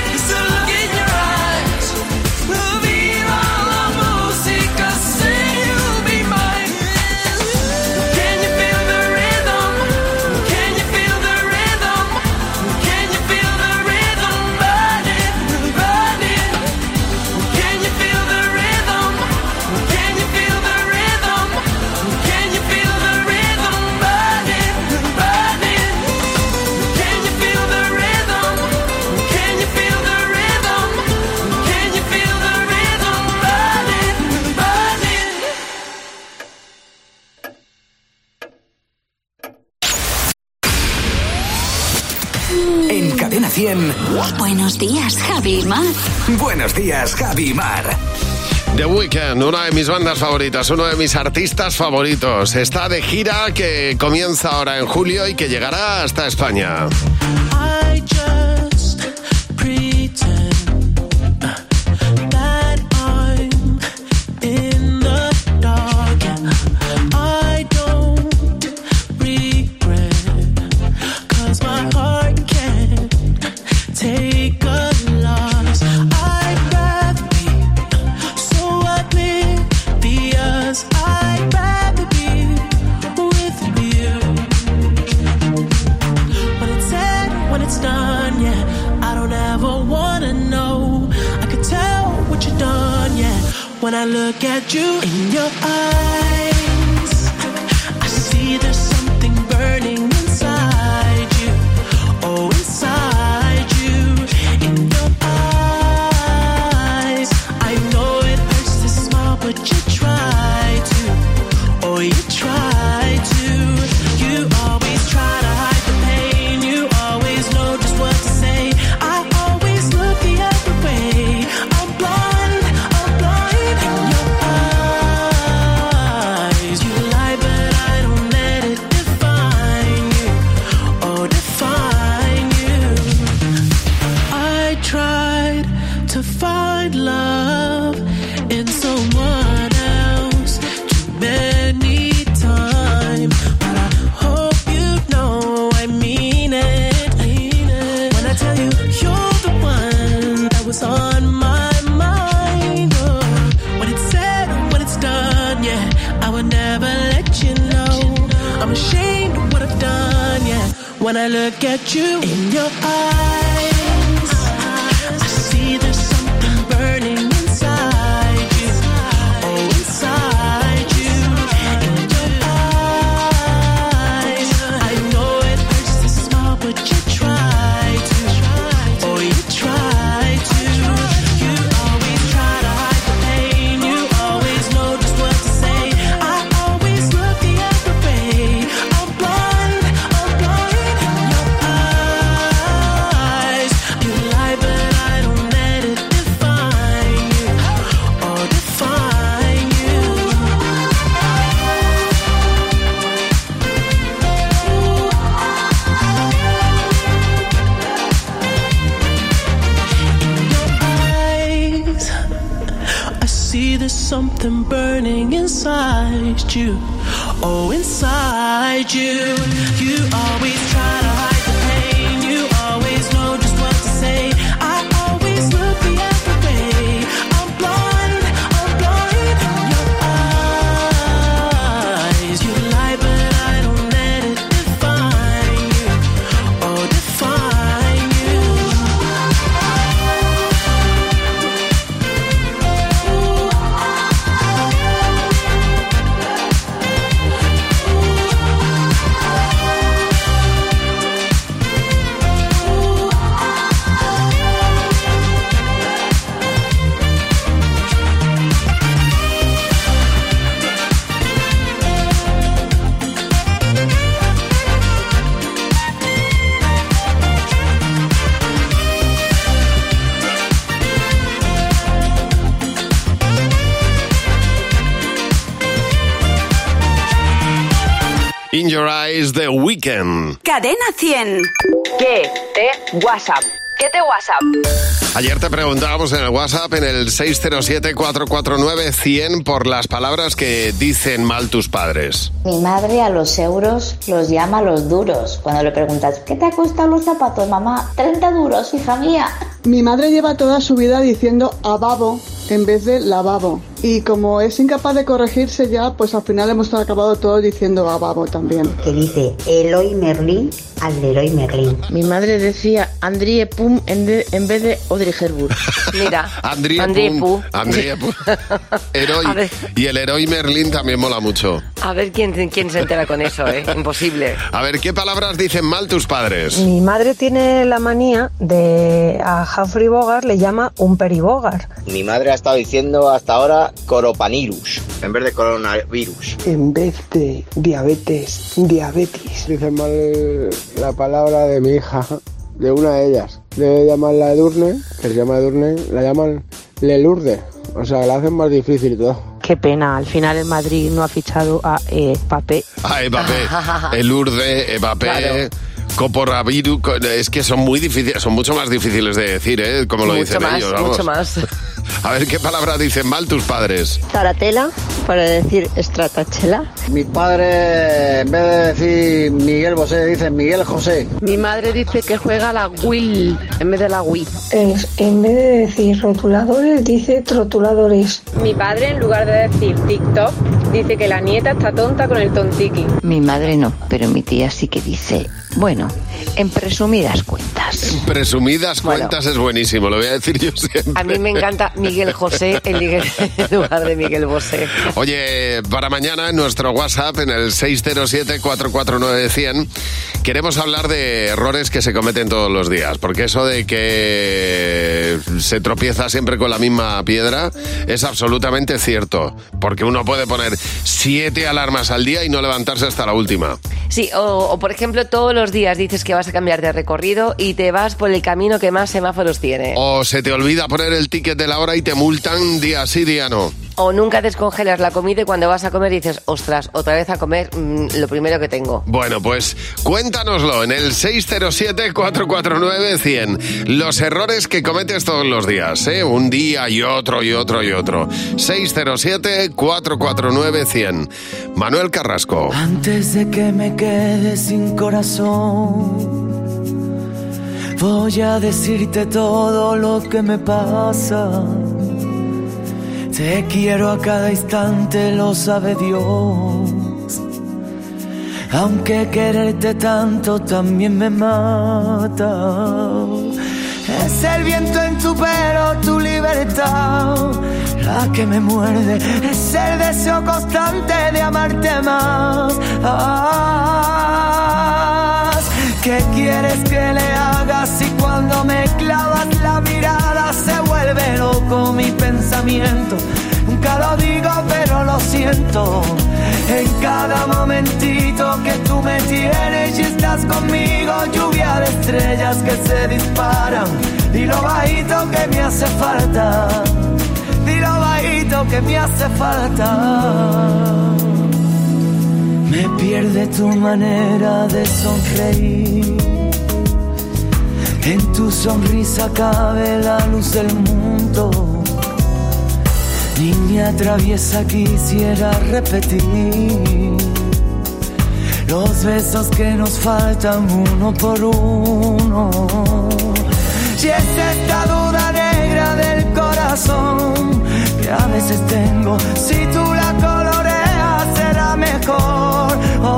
Cadena cien. Buenos días, Javi y Mar. Buenos días, Javi y Mar. The Weeknd, una de mis bandas favoritas, uno de mis artistas favoritos. Está de gira que comienza ahora en julio y que llegará hasta España. I just pretend that I'm in the dark. I don't regret, 'cause my heart can't take a loss. I'd rather be so oblivious. I'd rather be with you. When it's said, when it's done, yeah, I don't ever wanna know. I could tell what you've done, yeah. When I look at you in your eyes, I see there's something burning inside you. Oh, inside you, in your eyes. I know it hurts to smile, but you try to. Oh, you try to. You always try to hide the pain. You always know just what to say. I always look the other way. I'm blind, I'm blind in your eyes. You lie, but I don't let it define you. Oh, define you. I tried to find love in someone else too many times, but I hope you know I mean it. When I tell you you're the one that was on my mind, oh, when it's said, when it's done, yeah, I would never let you know. I'm ashamed of what I've done, yeah. When I look at you in your eyes, I see there's something burning inside you. Oh, inside you, in your eyes. I know it hurts to smile, but you try to. Oh, you try to. You always try to hide the pain. You always know just what to say. I always look the other way. I'm blind, I'm blind in your eyes. You lie, but I don't let it define you. Oh, define you. Eyes, I see there's something burning inside you. Oh, inside you. You always try to hide the pain. You always know just what to say. I always look the other way. I'm blind, I'm blind in your eyes. You lie, but I don't let it define you. Oh, define you. In Your Eyes, The Weeknd. Cadena cien. ¿Qué te WhatsApp? ¿Qué te WhatsApp? Ayer te preguntábamos en el WhatsApp, en el seis cero siete, cuatro cuatro nueve, cien, por las palabras que dicen mal tus padres. Mi madre a los euros los llama los duros. Cuando le preguntas, ¿qué te ha costado los zapatos, mamá? treinta duros, hija mía. Mi madre lleva toda su vida diciendo ababo en vez de lavabo. Y como es incapaz de corregirse ya, pues al final hemos acabado todos diciendo ababo también. Que dice Eloy Merlin al Leroy Merlin. Mi madre decía Andrie Pum en, de, en vez de Audrey Hepburn. Mira, Andrie Andrie Pum. Pum. Andrie Pum. Heroi. Y el Leroy Merlin también mola mucho. A ver quién, quién se entera con eso, ¿eh? Imposible. A ver, ¿qué palabras dicen mal tus padres? Mi madre tiene la manía de a Humphrey Bogart le llama un peribogar. Mi madre ha estado diciendo hasta ahora coronavirus en vez de coronavirus. En vez de diabetes, diabetes. Dice mal la palabra de mi hija. de una de ellas. Debe llamarla Edurne, que se llama Edurne, la llaman Lelurde. O sea, la hacen más difícil y todo. Qué pena, al final el Madrid no ha fichado a Mbappé. A Mbappé, el Urde, Mbappé... Claro. Coporrabiru, es que son muy difíciles, son mucho más difíciles de decir, ¿eh? Como lo mucho dicen más, ellos, vamos. Mucho más. A ver qué palabra dicen mal tus padres. Taratela, para decir estratachela. Mi padre, en vez de decir Miguel Bosé, dice Miguel José. Mi madre dice que juega la Wii en vez de la Wii. Es, en vez de decir rotuladores, dice trotuladores. Mi padre, en lugar de decir TikTok, dice que la nieta está tonta con el tontiki. Mi madre no, pero mi tía sí que dice, bueno, en presumidas cuentas. En presumidas Bueno. cuentas es buenísimo, lo voy a decir yo siempre. A mí me encanta Miguel José en lugar de Miguel Bosé. Oye, para mañana en nuestro WhatsApp, en el seis cero siete, cuatro cuatro nueve, cien, queremos hablar de errores que se cometen todos los días, porque eso de que se tropieza siempre con la misma piedra es absolutamente cierto, porque uno puede poner siete alarmas al día y no levantarse hasta la última. Sí, o, o por ejemplo, todos los días dices que vas a cambiar de recorrido y te vas por el camino que más semáforos tiene. O se te olvida poner el ticket de la hora y te multan día sí, día no. O nunca descongelas la comida y cuando vas a comer dices, ostras, otra vez a comer mmm, lo primero que tengo. Bueno, pues cuéntanoslo en el seis cero siete, cuatro cuatro nueve, cien. Los errores que cometes todos los días, ¿eh? Un día y otro y otro y otro. seis cero siete, cuatro cuatro nueve, cien. Manuel Carrasco. Antes de que me quede sin corazón, voy a decirte todo lo que me pasa. Te quiero a cada instante, lo sabe Dios. Aunque quererte tanto también me mata. Es el viento en tu pelo, tu libertad, la que me muerde. Es el deseo constante de amarte más. Ah, ¿qué quieres que le haga si cuando me clavas la mirada se vuelve loco mi pensamiento? Nunca lo digo pero lo siento. En cada momentito que tú me tienes y estás conmigo, lluvia de estrellas que se disparan. Dilo bajito que me hace falta. Dilo bajito que me hace falta. Me pierde tu manera de sonreír. En tu sonrisa cabe la luz del mundo. Niña traviesa, quisiera repetir los besos que nos faltan uno por uno. Y es esta duda negra del corazón que a veces tengo. Si tú la coloreas será mejor.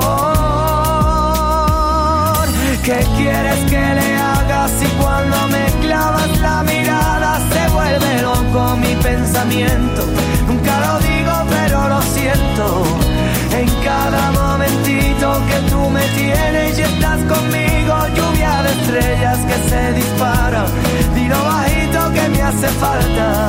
Oh, ¿qué quieres que le haga si cuando me clavas la mirada se vuelve loco mi pensamiento? Nunca lo digo pero lo siento. En cada momentito que tú me tienes y estás conmigo, lluvia de estrellas que se disparan. Dilo bajito que me hace falta.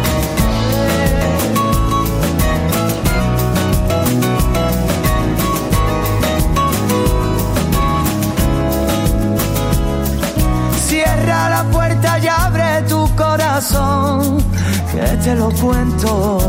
Cierra la puerta y abre tu corazón, que te lo cuento.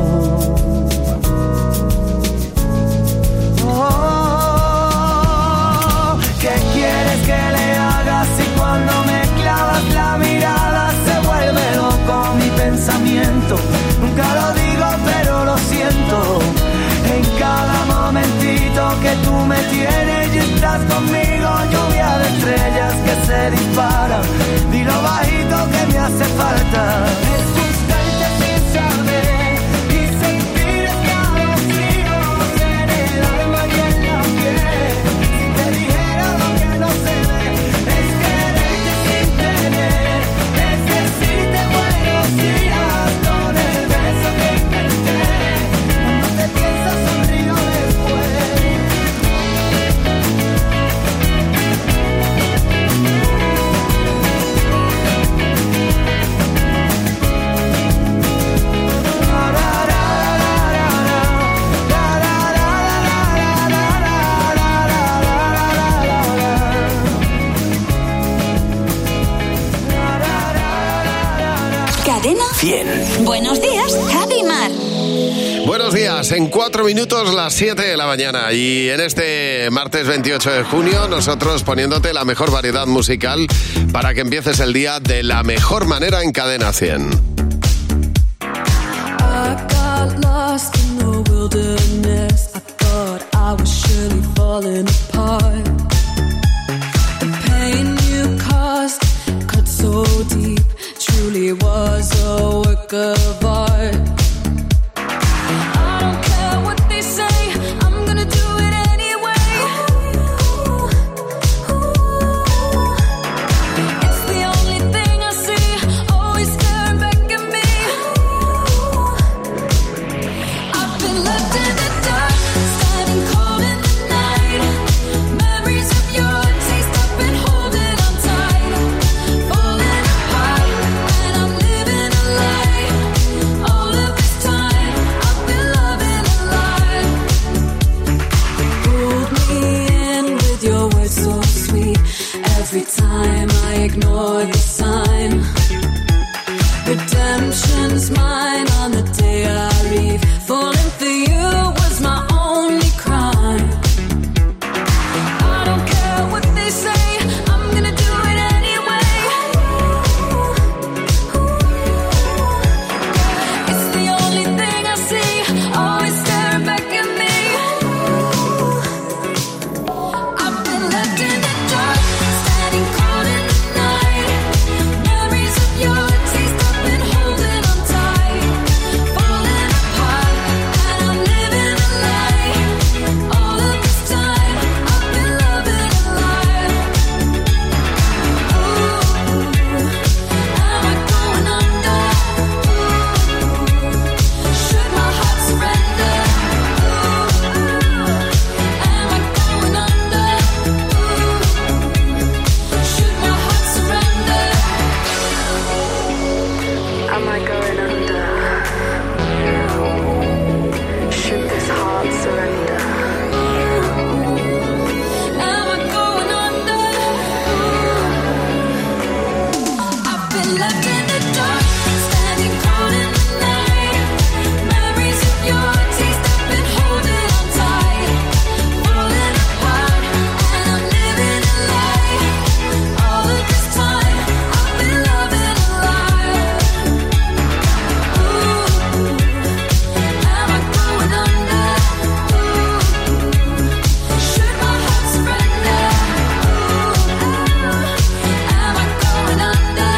Oh, ¿qué quieres que le haga si cuando me clavas la mirada se vuelve loco mi pensamiento? Nunca lo digo pero lo siento. En cada momentito que tú me tienes y estás conmigo, lluvia de estrellas que se disparan. Dilo bajito que me hace falta. Es constante sin saber y sentir escalofríos en el alma y en la piel. Si te dijera lo que no se ve, es quererte sin tener, es decirte buenos días con el beso que inventé. Cuando te piensas sonrío después. cien. Buenos días, Javi y Mar. Buenos días, en cuatro minutos las siete de la mañana y en este martes veintiocho de junio nosotros poniéndote la mejor variedad musical para que empieces el día de la mejor manera en Cadena cien. I got lost in the wilderness. I thought I was surely falling apart. The pain you caused cut so deep, truly was a work of art. I don't care what they say, I'm gonna do it anyway. It's the only thing I see, always staring back at me. I've been left in the dark, standing cold in the night. Memories of your taste, I've been holding on tight. Falling apart, and I'm living a lie. All of this time, I've been loving a lie. Pulled me in with your words so sweet. Every time I ignore the sign. Redemption's mine on the day I leave. Falling for you was my only crime. I don't care what they say, I'm gonna do it anyway. It's the only thing I see, always staring back at me. I've been left in the dark, standing cold in the night. Memories of your taste, I've been holding on tight. Falling apart, and I'm living a lie. All of this time, I've been loving a lie. Ooh, am I going under? Should my heart surrender? Am I going under? Should my heart surrender? Am I going under? Should this heart surrender? Am I going under? I've been left in the dark, standing cold in the night. Memories of your taste, I've been holding on tight. Falling apart, and I'm living a lie. All of this time, I've been loving a lie. Ooh, am I going under? Should my heart surrender? Am I going under?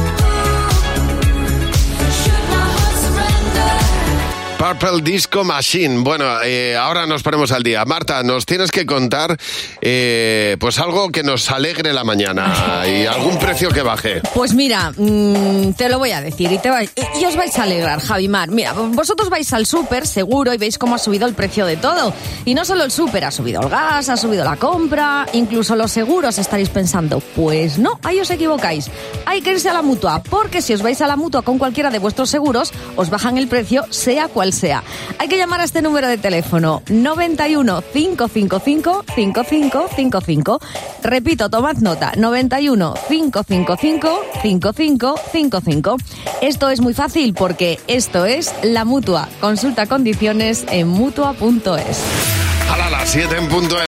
Should my heart surrender? Purple Disco Machine. Bueno, eh, ahora nos ponemos al día. Marta, nos tienes que contar eh, pues algo que nos alegre la mañana y algún precio que baje. Pues mira, mmm, te lo voy a decir y, te vais, y, y os vais a alegrar, Javi Mar. Mira, vosotros vais al súper, seguro, y veis cómo ha subido el precio de todo. Y no solo el súper, ha subido el gas, ha subido la compra, incluso los seguros estaréis pensando. Pues no, ahí os equivocáis. Hay que irse a la Mutua, porque si os vais a la Mutua con cualquiera de vuestros seguros, os bajan el precio, sea cual sea. Hay que llamar a este número de teléfono, noventa y uno, cinco cinco cinco, cinco cinco cinco cinco. Repito, tomad nota, noventa y uno, cinco cinco cinco, cinco cinco cinco cinco. Esto es muy fácil porque esto es la Mutua. Consulta condiciones en mutua punto es. A las siete en punto.